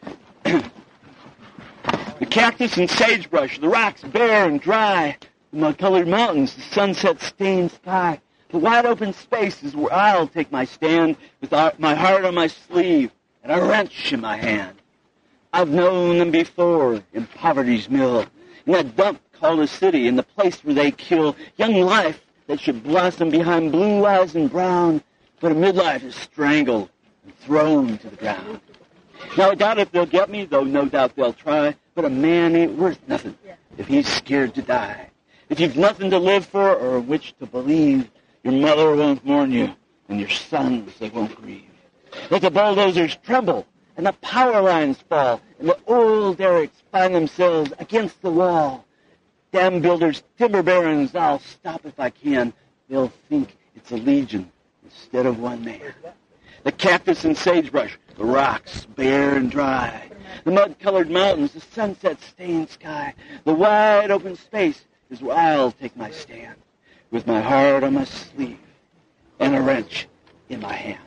The cactus and sagebrush, the rocks bare and dry, the mud-colored mountains, the sunset-stained sky, the wide-open space is where I'll take my stand with my heart on my sleeve and a wrench in my hand. I've known them before in poverty's mill, in that dump called a city, in the place where they kill young life that should blossom behind blue eyes and brown, but a midlife is strangled and thrown to the ground. Now, I doubt if they'll get me, though no doubt they'll try, but a man ain't worth nothing if he's scared to die. If you've nothing to live for or which to believe, your mother won't mourn you, and your sons, they won't grieve. Let the bulldozers tremble, and the power lines fall, and the oil derricks find themselves against the wall. Dam builders, timber barons, I'll stop if I can. They'll think it's a legion instead of one man. The cactus and sagebrush, the rocks bare and dry, the mud-colored mountains, the sunset-stained sky, the wide open space is where I'll take my stand, with my heart on my sleeve and a wrench in my hand.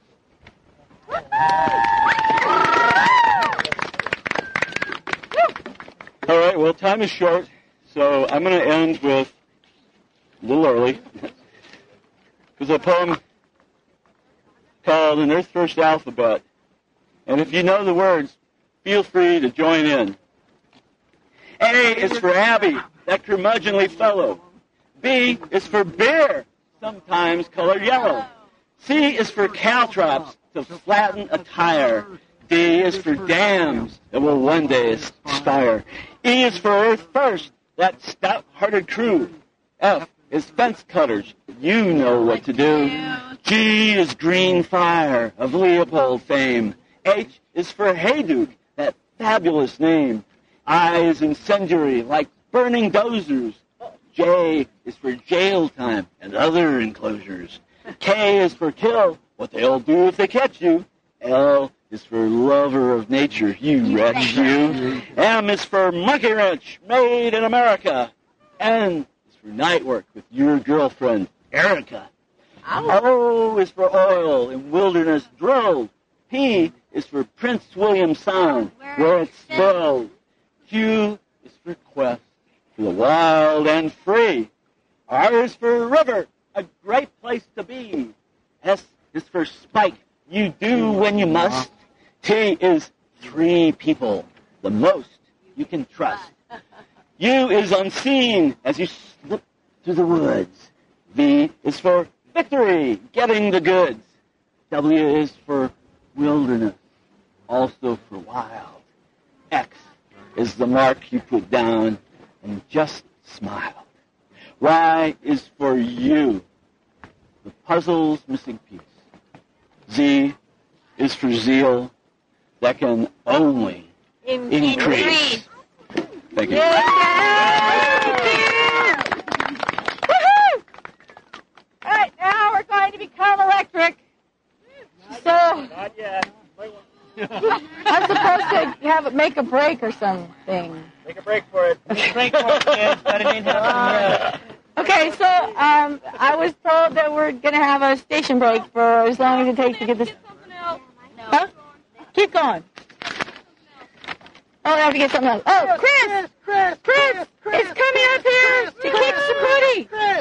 All right, well, time is short, so I'm going to end with a little early, because a poem called An Earth First Alphabet. And if you know the words, feel free to join in. A is for Abby, that curmudgeonly fellow. B is for beer, sometimes colored yellow. C is for caltrops, to flatten a tire. D is for dams that will one day expire. E is for Earth First, that stout-hearted crew. F is fence cutters, you know what to do. G is Green Fire, of Leopold fame. H is for Hayduke, that fabulous name. I is incendiary, like burning dozers. J is for jail time and other enclosures. K is for kill, what they'll do if they catch you. L is for lover of nature, you wretch, you. M is for monkey wrench, made in America. N is for night work with your girlfriend, Erica. O is for oil in wilderness drilled. P is for Prince William Sound, where it's spelled. Q is for quest for the wild and free. R is for river, a great place to be. S is for spike, you do when you must. T is three people, the most you can trust. U is unseen as you slip through the woods. V is for victory, getting the goods. W is for wilderness, also for wild. X is the mark you put down and just smile. Y is for you, the puzzle's missing piece. Z is for zeal that can only In- increase. increase. Thank you. Woohoo! All right, now we're going to become electric. So Not yet. I'm supposed to have make a break or something. Take a break for it. Take a break for it, kids. That ain't happening yet. Okay, so um, I was told that we're going to have a station break for as long as it takes to get this. Huh? Keep going. Oh, I have to get something else. Oh, Chris! Chris! Chris! Chris is coming up here to keep security. Chris!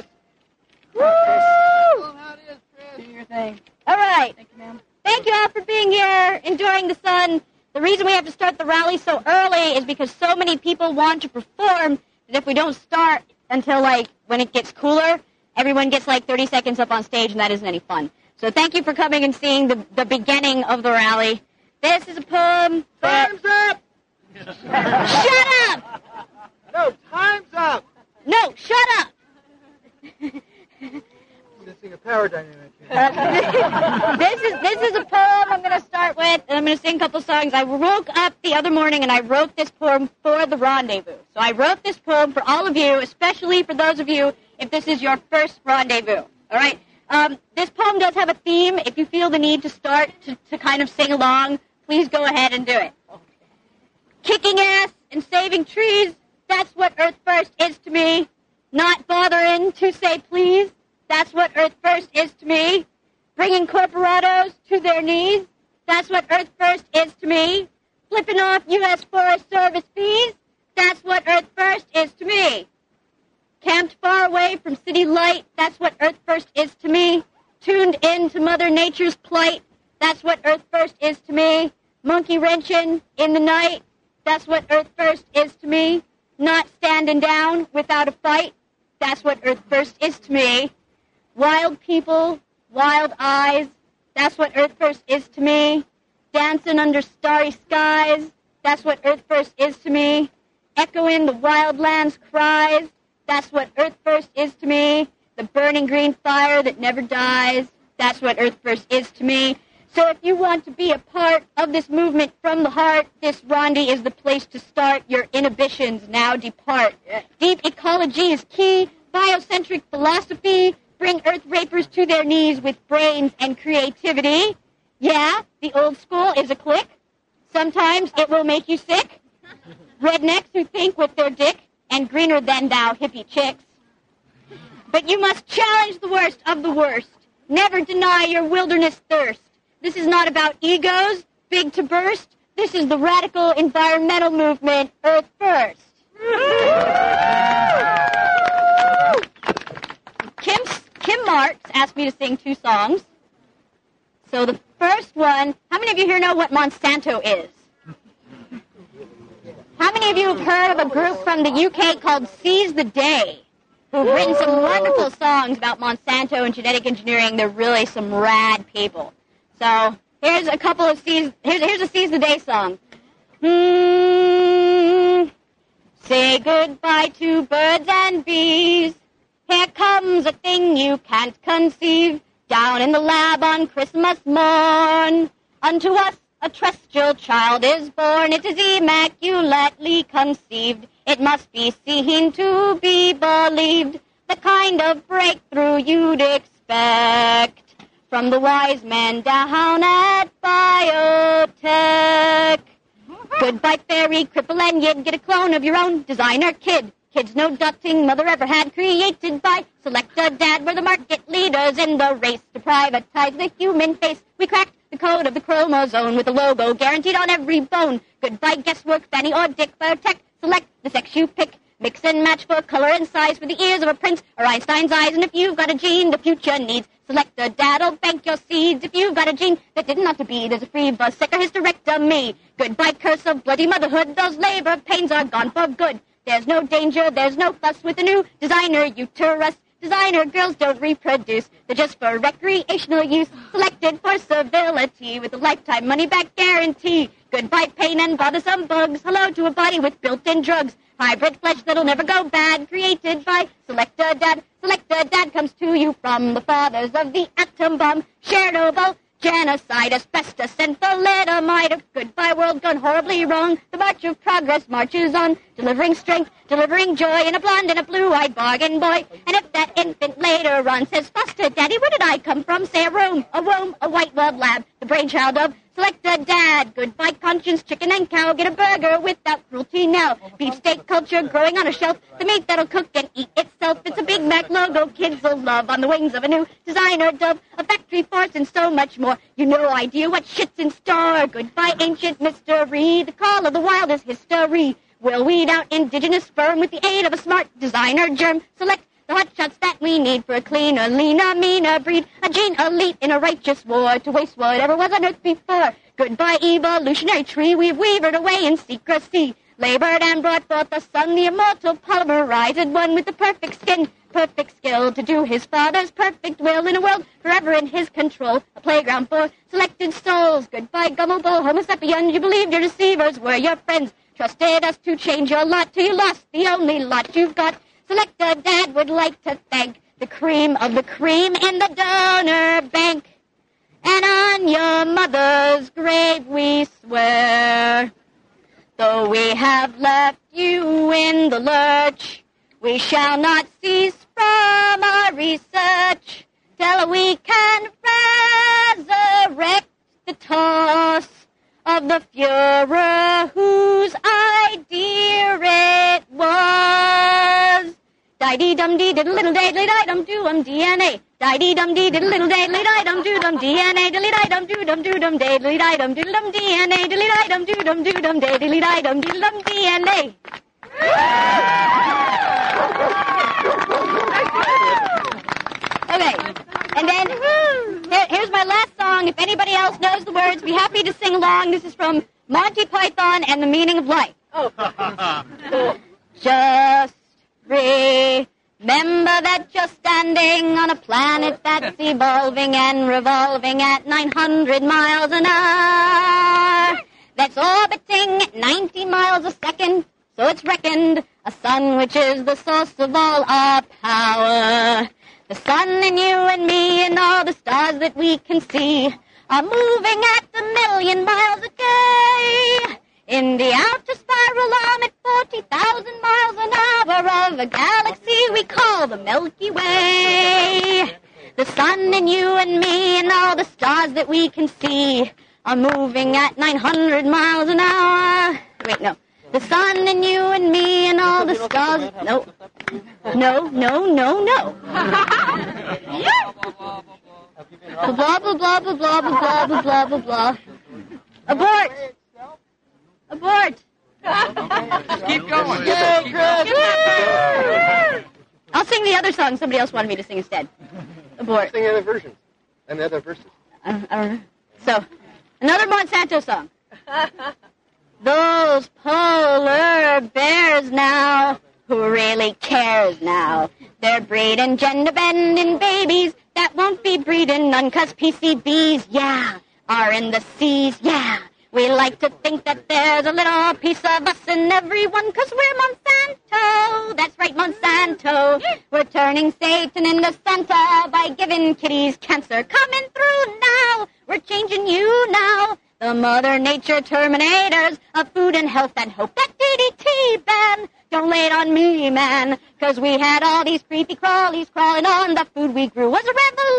Woo! Do your thing. All right. Thank you, ma'am. Thank you all for being here, enjoying the sun. The reason we have to start the rally so early is because so many people want to perform that if we don't start until, like, when it gets cooler, everyone gets, like, thirty seconds up on stage, and that isn't any fun. So thank you for coming and seeing the, the beginning of the rally. This is a poem. Time's up! Shut up! No, time's up! No, shut up! Sensing a power dynamic. Uh, this is this is a poem I'm going to start with, and I'm going to sing a couple songs. I woke up the other morning, and I wrote this poem for the rendezvous. So I wrote this poem for all of you, especially for those of you if this is your first rendezvous. All right? Um, this poem does have a theme. If you feel the need to start to, to kind of sing along, please go ahead and do it. Kicking ass and saving trees, that's what Earth First is to me. Not bothering to say please, that's what Earth First is to me. Bringing corporatos to their knees, that's what Earth First is to me. Flipping off U S Forest Service fees, that's what Earth First is to me. Camped far away from city light, that's what Earth First is to me. Tuned in to Mother Nature's plight, that's what Earth First is to me. Monkey wrenching in the night, that's what Earth First is to me. Not standing down without a fight, that's what Earth First is to me. Wild people, wild eyes, that's what Earth First is to me. Dancing under starry skies, that's what Earth First is to me. Echoing the wildland's cries, that's what Earth First is to me. The burning green fire that never dies, that's what Earth First is to me. So if you want to be a part of this movement from the heart, this Rondi is the place to start. Your inhibitions now depart. Deep ecology is key. Biocentric philosophy. Bring Earth rapers to their knees with brains and creativity. Yeah, the old school is a clique. Sometimes it will make you sick. Rednecks who think with their dick and greener than thou hippie chicks. But you must challenge the worst of the worst. Never deny your wilderness thirst. This is not about egos, big to burst. This is the radical environmental movement, Earth First. Kim, Kim Marks asked me to sing two songs. So the first one, how many of you here know what Monsanto is? How many of you have heard of a group from the U K called Seize the Day, who've written some wonderful songs about Monsanto and genetic engineering? They're really some rad people. So here's a couple of Seize, here's, here's a Seize the Day song. Mm, say goodbye to birds and bees. Here comes a thing you can't conceive. Down in the lab on Christmas morn, unto us a terrestrial child is born. It is immaculately conceived. It must be seen to be believed. The kind of breakthrough you'd expect from the wise men down at Biotech. Goodbye, fairy, cripple, and yid. Get a clone of your own designer kid. Kids no doting mother ever had. Created by Selecta Dad. We're the market leaders in the race to privatize the human face. We cracked the code of the chromosome with a logo guaranteed on every bone. Goodbye, guesswork, Fanny or Dick. Biotech, select the sex you pick. Mix and match for color and size for the ears of a prince or Einstein's eyes. And if you've got a gene the future needs, select a dad'll bank your seeds. If you've got a gene that didn't have to be, there's a free vasectomy hysterectomy. Goodbye, curse of bloody motherhood. Those labor pains are gone for good. There's no danger, there's no fuss with the new designer uterus. Designer girls don't reproduce. They're just for recreational use. Selected for civility with a lifetime money-back guarantee. Goodbye, pain and bothersome bugs. Hello to a body with built-in drugs. Hybrid flesh that'll never go bad. Created by Selecta Dad. Selecta Dad comes to you from the fathers of the atom bomb. Chernobyl, genocide, asbestos, and thalidomide. Goodbye, world gone horribly wrong. The march of progress marches on, delivering strength, delivering joy in a blonde and a blue-eyed bargain boy. And if that infant later on says, foster daddy, where did I come from? Say a room, a womb, a white weld lab, the brainchild of Selecta Dad. Goodbye, conscience, chicken and cow. Get a burger without cruelty now. Beefsteak culture growing on a shelf. The meat that'll cook and eat itself. It's a Big Mac logo kids will love on the wings of a new designer dove. A factory force and so much more. You no idea what shit's in store. Goodbye, ancient mystery. The call of the wild is history. We'll weed out indigenous sperm with the aid of a smart designer germ. Select the hot shots that we need for a cleaner, leaner, meaner breed. A gene elite in a righteous war to waste whatever was on earth before. Goodbye, evolutionary tree. We've weavered away in secrecy. Labored and brought forth the sun, the immortal polymerized one with the perfect skin, perfect skill to do his father's perfect will in a world forever in his control. A playground for selected souls. Goodbye, gullible homo sapiens. You believed your deceivers were your friends. Trusted us to change your lot till you lost the only lot you've got. Selecta Dad would like to thank the cream of the cream in the donor bank. And on your mother's grave we swear, though we have left you in the lurch, we shall not cease from our research till we can resurrect the toss of the Fuhrer whose idea it was. Die-dee-dum-dee diddle-little day-diddle-dum-doo-dum D N A. Die-dee-dum-dee diddle-little day-diddle-dum-doo-dum D N A. Diddle-dee-dum-doo-dum-doo-dum day-diddle-dee-dum diddle-dum D N A. Diddle-dee-dum-doo-dum-doo-dum day-diddle-dee-dum D N A. Okay, and then here, here's my last song. If anybody else knows the words, be happy to sing along. This is from Monty Python and the Meaning of Life. Oh. Just remember that you're standing on a planet that's evolving and revolving at nine hundred miles an hour. That's orbiting at ninety miles a second, so it's reckoned a sun which is the source of all our power. The sun and you and me and all the stars that we can see are moving at a million miles a day. In the outer spiral arm at forty thousand miles an hour of a galaxy we call the Milky Way. The sun and you and me and all the stars that we can see are moving at nine hundred miles an hour. Wait, no. The sun and you and me and all the stars... No. No, no, no, no. Blah, blah, blah, blah, blah, blah, blah, blah, blah, blah, blah. Abort. Abort. Keep going. Go, Chris. I'll sing the other song somebody else wanted me to sing instead. Abort. Sing the other versions. And the other verses. I, I don't know. So, another Monsanto song. Those polar bears now, who really cares now? They're breeding gender-bending babies that won't be breeding none, 'cause P C Bs, yeah, are in the seas, yeah. We like to think that there's a little piece of us in everyone, 'cause we're Monsanto. That's right, Monsanto. We're turning Satan into Santa by giving kitties cancer. Coming through now. We're changing you now. The Mother Nature Terminators of food and health and hope. That D D T ban, don't lay it on me, man, 'cause we had all these creepy crawlies crawling on the food we grew. Was a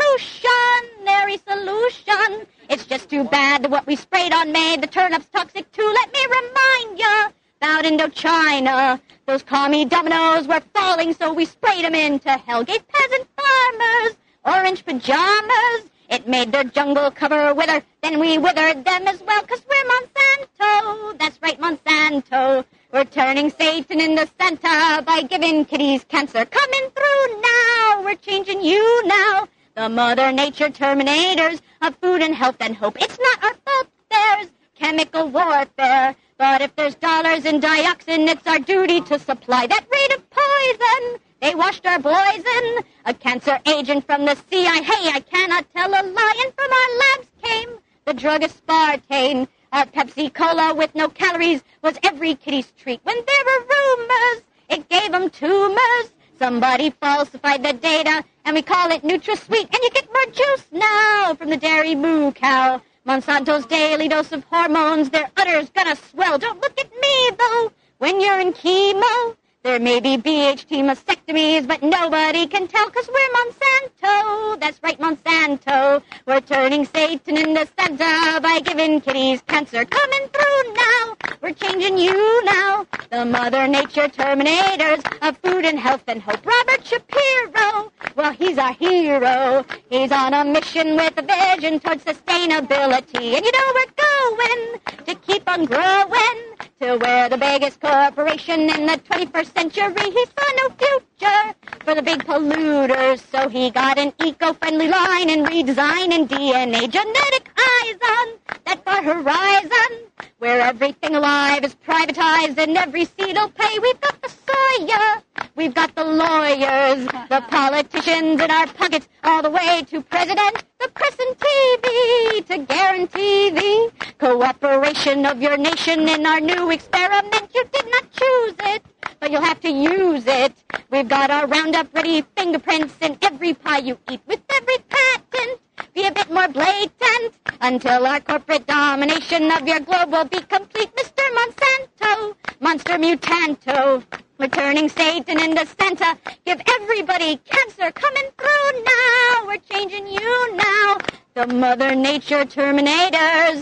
revolutionary solution. It's just too bad that what we sprayed on made the turnips toxic too. Let me remind ya about Indochina. Those commie dominoes were falling, so we sprayed them into hell. Gave peasant farmers orange pajamas. It made their jungle cover wither, then we withered them as well, 'cause we're Monsanto. That's right, Monsanto. We're turning Satan into Santa by giving kitties cancer. Coming through now. We're changing you now. The Mother Nature Terminators of food and health and hope. It's not our fault there's chemical warfare, but if there's dollars in dioxin, it's our duty to supply that rate of poison. They washed our boys in, a cancer agent from the C I A. Hey, I cannot tell a lie. And from our labs came the drug aspartame. Our Pepsi Cola with no calories was every kiddie's treat. When there were rumors, it gave them tumors. Somebody falsified the data, and we call it NutraSweet. And you get more juice now from the dairy moo cow. Monsanto's daily dose of hormones, their udder's gonna swell. Don't look at me, though, when you're in chemo. There may be B H T mastectomies, but nobody can tell, 'cause we're Monsanto. That's right, Monsanto. We're turning Satan into Santa by giving kitties cancer. Coming through now. We're changing you now. The Mother Nature Terminators of food and health and hope. Robert Shapiro, well, he's our hero. He's on a mission with a vision towards sustainability. And you know we're going to keep on growing to we're the biggest corporation in the twenty-first century. He saw no future for the big polluters, so he got an eco-friendly line and redesigning D N A. Genetic eyes on that far horizon, where everything alive is privatized and every seed'll pay. We've got the soya, we've got the lawyers, the politicians in our pockets, all the way to President, the press and T V, to guarantee the cooperation of your nation in our new experiment. You did not choose it, but you'll have to use it. We've got our Roundup-ready fingerprints in every pie you eat, with every patent. Be a bit more blatant until our corporate domination of your globe will be complete. Mister Monsanto, Monster Mutanto, we're turning Satan into Santa. Give everybody cancer. Coming through now. We're changing you now. The Mother Nature Terminators,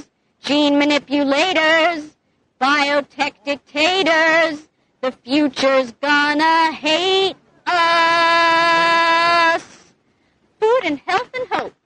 gene manipulators, biotech dictators. The future's gonna hate us. Food and health and hope.